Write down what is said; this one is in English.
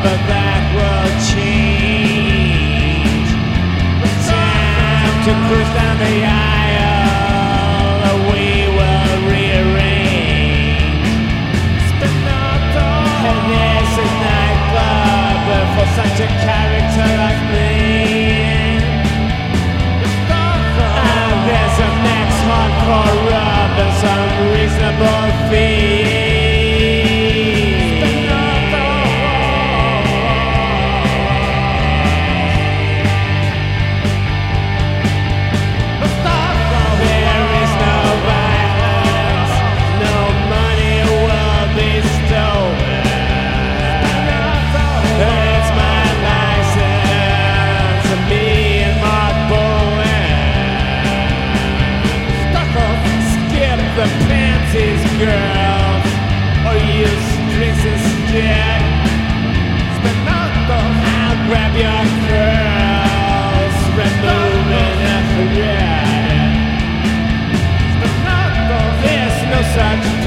but that will change. Time to cruise down the aisle, we will rearrange. And there's a nightclub for such a character as me. There's some next hardcore rub and some reasonable fee. There is no violence, no money will be stolen. It's my license, me and Mark Bowen. Skip the panties, girls, or use drinks instead. I'll grab your curls, removing the thread. There's no such